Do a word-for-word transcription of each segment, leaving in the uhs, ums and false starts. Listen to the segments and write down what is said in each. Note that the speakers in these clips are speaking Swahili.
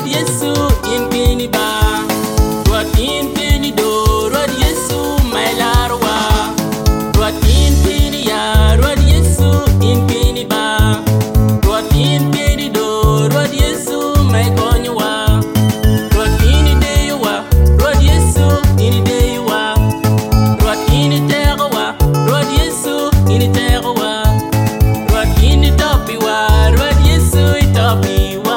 Rod Yesu in Pini Ba, Rod in Pini Do, Rod Yesu my larwa, Rod in Pini Ya, Rod Yesu in Pini Ba, Rod in Pini Do, Rod Yesu my Konyawa, Rod in Dewa, Rod Yesu in Dewa, Rod in Terwa, Rod Yesu in Terwa, Rod in Topiwa, Rod Yesu Topiwa.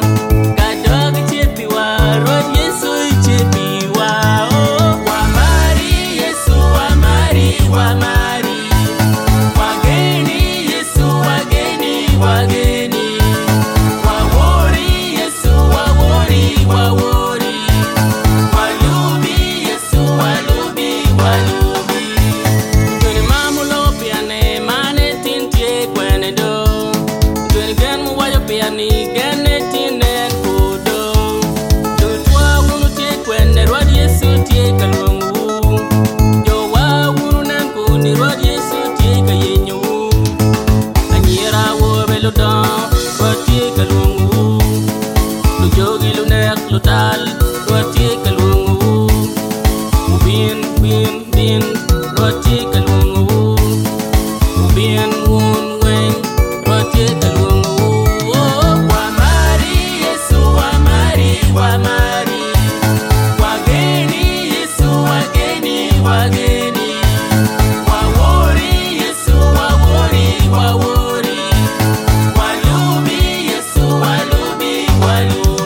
Lutal, roti kalungu, ubin bin bin, roti kalungu, ubin un weng, roti kalungu. Wa mari Yesu, wa mari, wa mari, wageni Yesu, wageni, wageni, wa wori Yesu, wa wori, wa wori, walubi Yesu, walubi, walubi.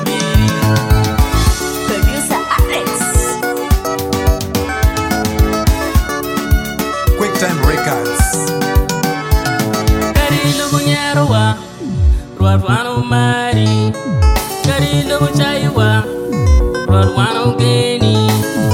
Time Records. Karilo bunyarwa, Rwadwano Mari. Karilo buchaiwa, Rwadwano Geni.